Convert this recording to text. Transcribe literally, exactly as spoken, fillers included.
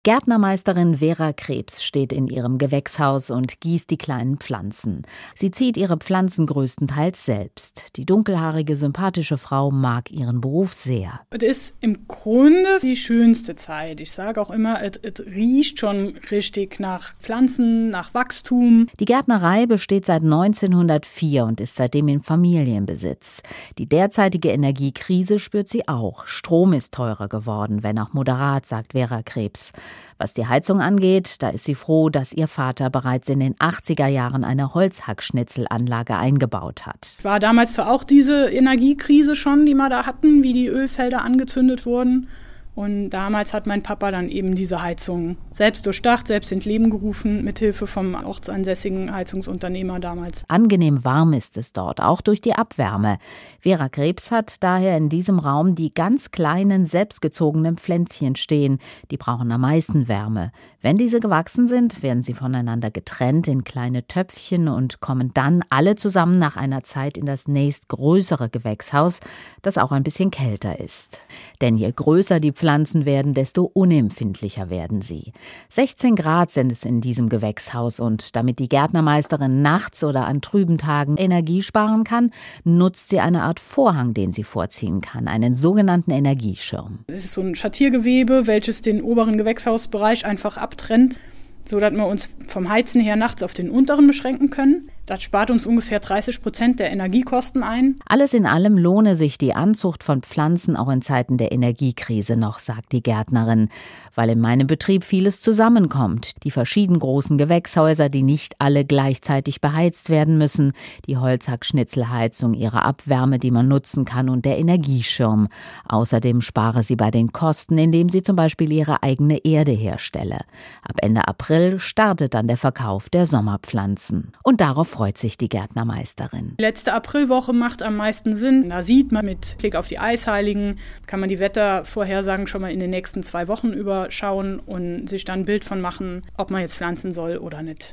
Gärtnermeisterin Vera Krebs steht in ihrem Gewächshaus und gießt die kleinen Pflanzen. Sie zieht ihre Pflanzen größtenteils selbst. Die dunkelhaarige, sympathische Frau mag ihren Beruf sehr. Es ist im Grunde die schönste Zeit. Ich sage auch immer, es, es riecht schon richtig nach Pflanzen, nach Wachstum. Die Gärtnerei besteht seit neunzehnhundertvier und ist seitdem in Familienbesitz. Die derzeitige Energiekrise spürt sie auch. Strom ist teurer geworden, wenn auch moderat, sagt Vera Krebs. Was die Heizung angeht, da ist sie froh, dass ihr Vater bereits in den achtziger Jahren eine Holzhackschnitzelanlage eingebaut hat. War damals zwar auch diese Energiekrise schon, die wir da hatten, wie die Ölfelder angezündet wurden. Und damals hat mein Papa dann eben diese Heizung selbst durchdacht, selbst ins Leben gerufen, mithilfe vom ortsansässigen Heizungsunternehmer damals. Angenehm warm ist es dort, auch durch die Abwärme. Vera Krebs hat daher in diesem Raum die ganz kleinen, selbstgezogenen Pflänzchen stehen. Die brauchen am meisten Wärme. Wenn diese gewachsen sind, werden sie voneinander getrennt in kleine Töpfchen und kommen dann alle zusammen nach einer Zeit in das nächstgrößere Gewächshaus, das auch ein bisschen kälter ist. Denn je größer die Pflanzen werden, desto unempfindlicher werden sie. sechzehn Grad sind es in diesem Gewächshaus und damit die Gärtnermeisterin nachts oder an trüben Tagen Energie sparen kann, nutzt sie eine Art Vorhang, den sie vorziehen kann, einen sogenannten Energieschirm. Es ist so ein Schattiergewebe, welches den oberen Gewächshausbereich einfach abtrennt, sodass wir uns vom Heizen her nachts auf den unteren beschränken können. Das spart uns ungefähr dreißig Prozent der Energiekosten ein. Alles in allem lohne sich die Anzucht von Pflanzen auch in Zeiten der Energiekrise noch, sagt die Gärtnerin, weil in meinem Betrieb vieles zusammenkommt. Die verschieden großen Gewächshäuser, die nicht alle gleichzeitig beheizt werden müssen, die Holzhackschnitzelheizung, ihre Abwärme, die man nutzen kann und der Energieschirm. Außerdem spare sie bei den Kosten, indem sie zum Beispiel ihre eigene Erde herstelle. Ab Ende April startet dann der Verkauf der Sommerpflanzen. Und darauf freut sich die Gärtnermeisterin. Die letzte Aprilwoche macht am meisten Sinn. Da sieht man mit Blick auf die Eisheiligen, kann man die Wettervorhersagen schon mal in den nächsten zwei Wochen überschauen und sich dann ein Bild von machen, ob man jetzt pflanzen soll oder nicht.